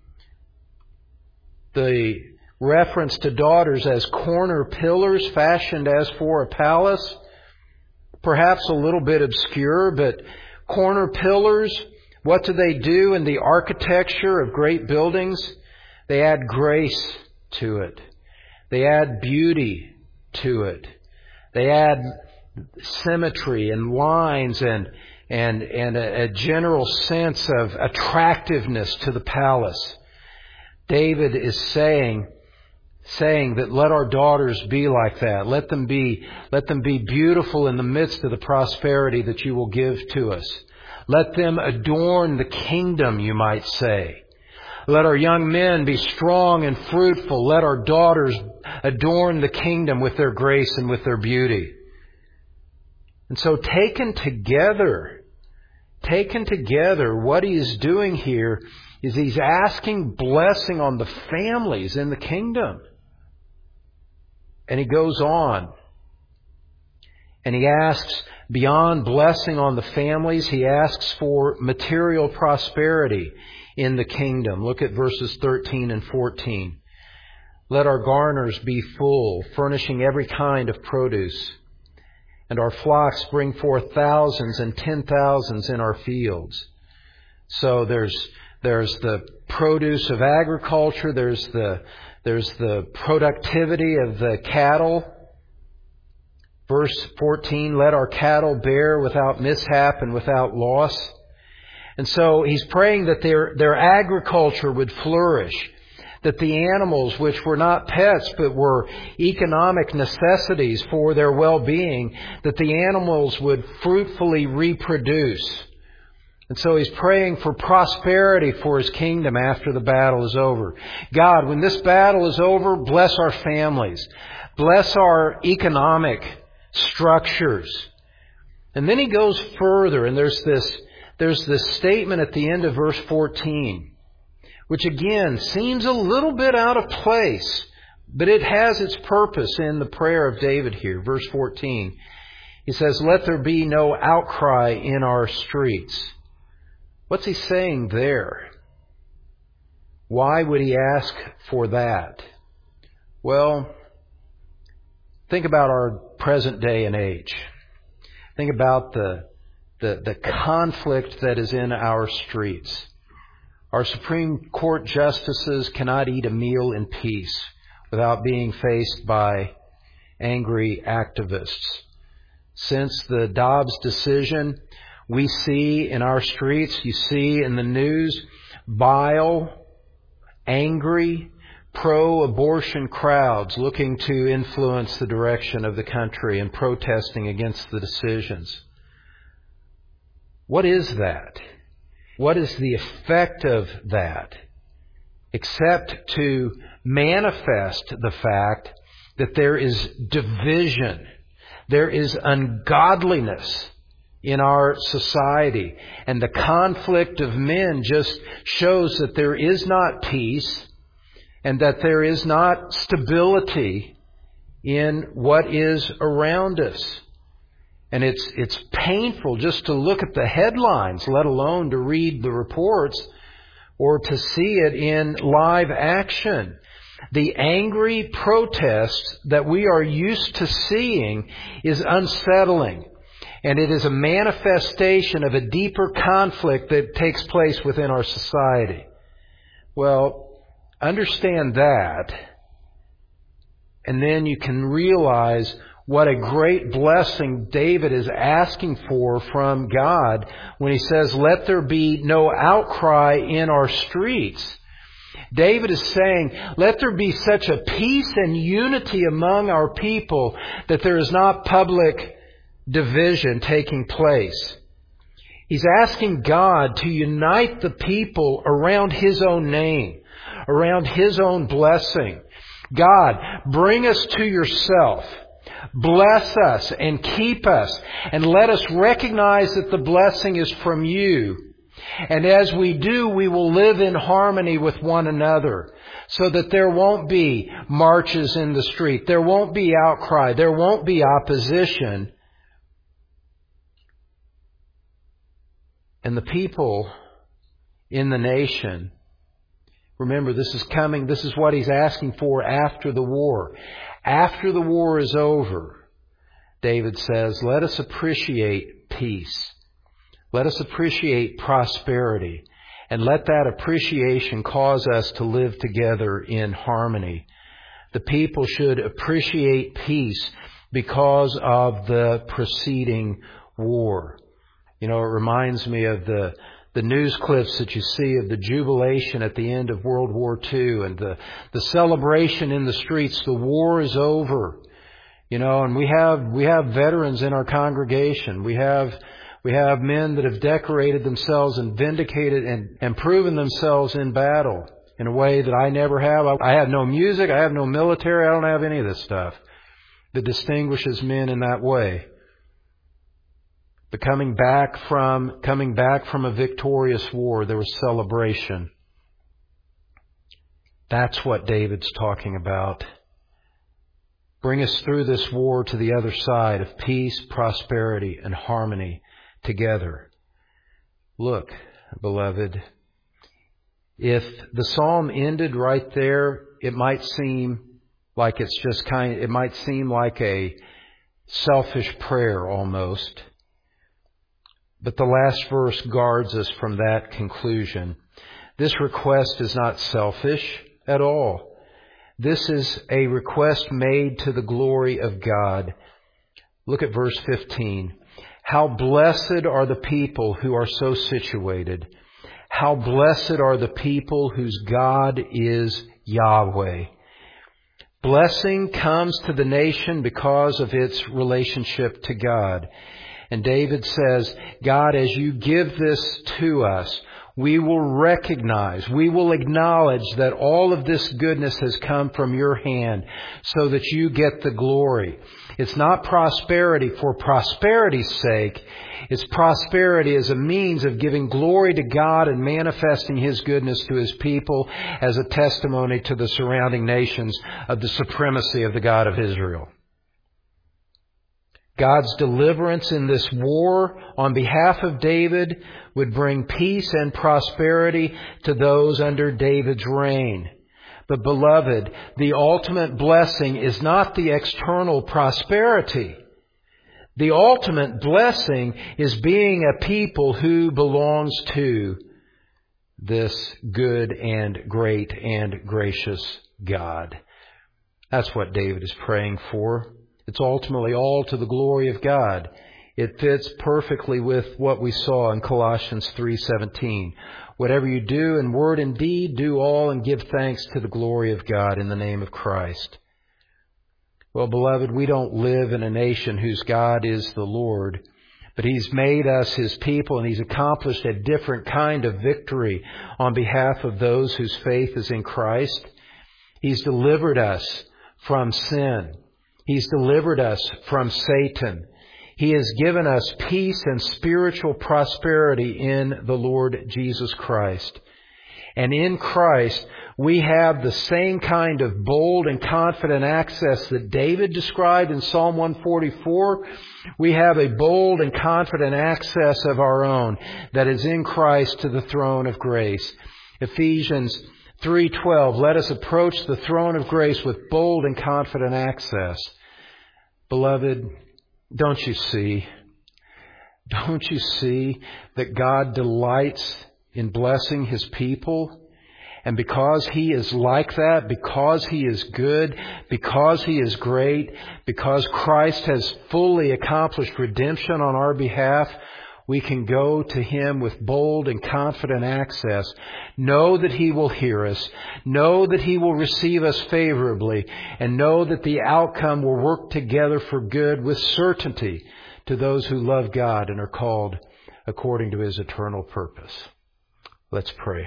The reference to daughters as corner pillars fashioned as for a palace, perhaps a little bit obscure, but corner pillars, what do they do in the architecture of great buildings? They add grace to it. They add beauty to it. They add symmetry and lines and and and a, a general sense of attractiveness to the palace. David is saying saying that let our daughters be like that. Let them be, let them be beautiful in the midst of the prosperity that you will give to us. Let them adorn the kingdom, you might say. Let our young men be strong and fruitful. Let our daughters adorn the kingdom with their grace and with their beauty. And so taken together, taken together, what he is doing here is he's asking blessing on the families in the kingdom. And he goes on. And he asks, beyond blessing on the families, he asks for material prosperity in the kingdom. Look at verses thirteen and fourteen. Let our garners be full, furnishing every kind of produce. And our flocks bring forth thousands and ten thousands in our fields. So there's there's the produce of agriculture, there's the there's the productivity of the cattle. Verse fourteen, let our cattle bear without mishap and without loss. And so he's praying that their their agriculture would flourish, that the animals, which were not pets but were economic necessities for their well-being, that the animals would fruitfully reproduce. And so he's praying for prosperity for his kingdom after the battle is over. God, when this battle is over, bless our families. Bless our economic structures. And then he goes further, and there's this, there's this statement at the end of verse fourteen, which again seems a little bit out of place, but it has its purpose in the prayer of David here. Verse fourteen, he says, let there be no outcry in our streets. What's he saying there? Why would he ask for that? Well, think about our present day and age. Think about the, the, the conflict that is in our streets. Our Supreme Court justices cannot eat a meal in peace without being faced by angry activists. Since the Dobbs decision, we see in our streets, you see in the news, vile, angry, pro-abortion crowds looking to influence the direction of the country and protesting against the decisions. What is that? What is the effect of that? Except to manifest the fact that there is division, there is ungodliness in our society. And the conflict of men just shows that there is not peace and that there is not stability in what is around us. And it's it's painful just to look at the headlines, let alone to read the reports or to see it in live action. The angry protest that we are used to seeing is unsettling. And it is a manifestation of a deeper conflict that takes place within our society. Well, understand that, and then you can realize what a great blessing David is asking for from God when he says, let there be no outcry in our streets. David is saying, let there be such a peace and unity among our people that there is not public division taking place. He's asking God to unite the people around His own name, around His own blessing. God, bring us to yourself. Bless us and keep us, and let us recognize that the blessing is from you. And as we do, we will live in harmony with one another, so that there won't be marches in the street, there won't be outcry, there won't be opposition. And the people in the nation, remember, this is coming, this is what he's asking for after the war. After the war is over, David says, let us appreciate peace. Let us appreciate prosperity. And let that appreciation cause us to live together in harmony. The people should appreciate peace because of the preceding war. You know, it reminds me of the the news clips that you see of the jubilation at the end of World War Two and the, the celebration in the streets. The war is over. You know, and we have we have veterans in our congregation. We have we have men that have decorated themselves and vindicated and, and proven themselves in battle in a way that I never have. I, I have no music, I have no military, I don't have any of this stuff that distinguishes men in that way. But coming back from, coming back from a victorious war, there was celebration. That's what David's talking about. Bring us through this war to the other side of peace, prosperity, and harmony together. Look, beloved, if the psalm ended right there, it might seem like it's just kind of, it might seem like a selfish prayer almost. But the last verse guards us from that conclusion. This request is not selfish at all. This is a request made to the glory of God. Look at verse fifteen. How blessed are the people who are so situated. How blessed are the people whose God is Yahweh. Blessing comes to the nation because of its relationship to God. And David says, God, as you give this to us, we will recognize, we will acknowledge that all of this goodness has come from your hand so that you get the glory. It's not prosperity for prosperity's sake. It's prosperity as a means of giving glory to God and manifesting His goodness to His people as a testimony to the surrounding nations of the supremacy of the God of Israel. God's deliverance in this war on behalf of David would bring peace and prosperity to those under David's reign. But beloved, the ultimate blessing is not the external prosperity. The ultimate blessing is being a people who belongs to this good and great and gracious God. That's what David is praying for. It's ultimately all to the glory of God. It fits perfectly with what we saw in Colossians three seventeen. Whatever you do in word and deed, do all and give thanks to the glory of God in the name of Christ. Well, beloved, we don't live in a nation whose God is the Lord, but He's made us His people, and He's accomplished a different kind of victory on behalf of those whose faith is in Christ. He's delivered us from sin. He's delivered us from Satan. He has given us peace and spiritual prosperity in the Lord Jesus Christ. And in Christ, we have the same kind of bold and confident access that David described in Psalm one forty-four. We have a bold and confident access of our own that is in Christ to the throne of grace. Ephesians three twelve, let us approach the throne of grace with bold and confident access. Beloved, don't you see? Don't you see that God delights in blessing His people? And because He is like that, because He is good, because He is great, because Christ has fully accomplished redemption on our behalf, we can go to Him with bold and confident access. Know that He will hear us. Know that He will receive us favorably. And know that the outcome will work together for good with certainty to those who love God and are called according to His eternal purpose. Let's pray.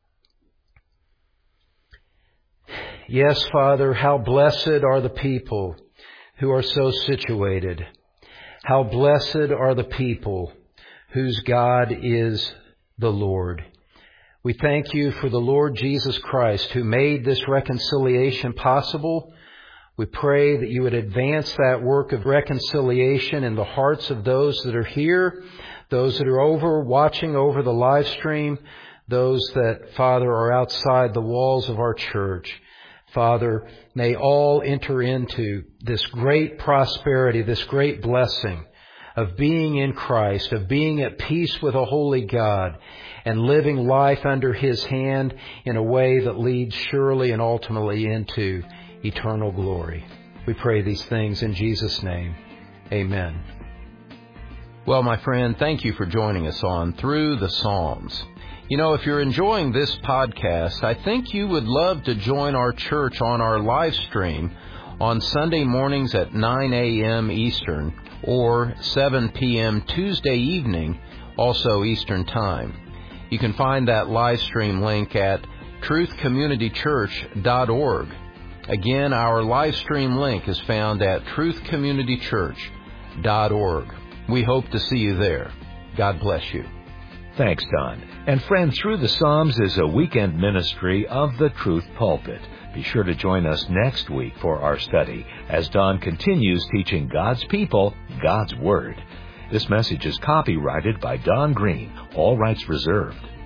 Yes, Father, how blessed are the people who are so situated. How blessed are the people whose God is the Lord. We thank You for the Lord Jesus Christ who made this reconciliation possible. We pray that You would advance that work of reconciliation in the hearts of those that are here, those that are over, watching over the live stream, those that, Father, are outside the walls of our church. Father, may all enter into this great prosperity, this great blessing of being in Christ, of being at peace with a holy God, and living life under His hand in a way that leads surely and ultimately into eternal glory. We pray these things in Jesus' name. Amen. Well, my friend, thank you for joining us on Through the Psalms. You know, if you're enjoying this podcast, I think you would love to join our church on our live stream on Sunday mornings at nine a.m. Eastern or seven p.m. Tuesday evening, also Eastern Time. You can find that live stream link at truth community church dot org. Again, our live stream link is found at truth community church dot org. We hope to see you there. God bless you. Thanks, Don. And friend, Through the Psalms is a weekend ministry of the Truth Pulpit. Be sure to join us next week for our study as Don continues teaching God's people God's Word. This message is copyrighted by Don Green, all rights reserved.